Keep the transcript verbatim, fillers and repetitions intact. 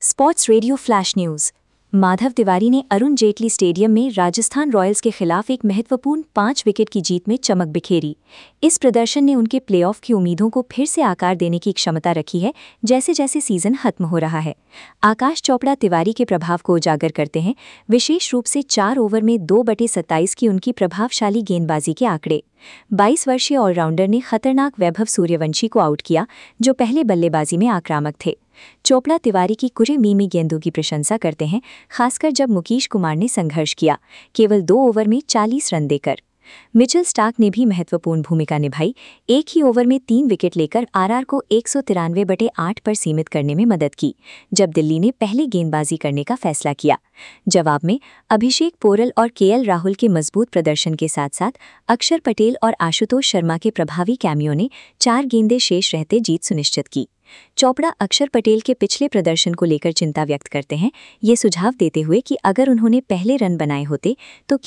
Sports radio flash news. Madhav Tiwari ने Arun Jaitley stadium में Rajasthan Royals के खिलाफ एक महत्वपूर्ण पांच विकेट की जीत में चमक बिखेरी। इस प्रदर्शन ने उनके प्लेऑफ की उम्मीदों को फिर से आकार देने की क्षमता रखी है जैसे जैसे सीजन खत्म हो रहा है। आकाश चोपड़ा तिवारी के प्रभाव को उजागर करते हैं, विशेष रूप से चार ओवर में दो बटे सत्ताईस की उनकी प्रभावशाली गेंदबाजी के आंकड़े। बाईस वर्षीय ऑलराउंडर ने खतरनाक वैभव सूर्यवंशी को आउट किया, जो पहले बल्लेबाजी में आक्रामक थे। चोपड़ा तिवारी की कुरे मीमी गेंदों की प्रशंसा करते हैं, खासकर जब मुकेश कुमार ने संघर्ष किया, केवल दो ओवर में चालीस रन देकर। मिचेल स्टार्क ने भी महत्वपूर्ण भूमिका निभाई, एक ही ओवर में तीन विकेट लेकर आरआर को एक सौ तिरानवे बटे आठ पर सीमित करने में मदद की, जब दिल्ली ने पहले गेंदबाजी करने का फैसला किया। जवाब में अभिषेक पोरल और केएल राहुल के मजबूत प्रदर्शन के साथ साथ अक्षर पटेल और आशुतोष शर्मा के प्रभावी कैमियो ने चार गेंदें शेष रहते जीत सुनिश्चित की। चोपड़ा अक्षर पटेल के पिछले प्रदर्शन को लेकर चिंता व्यक्त करते हैं, ये सुझाव देते हुए कि अगर उन्होंने पहले रन बनाए होते तो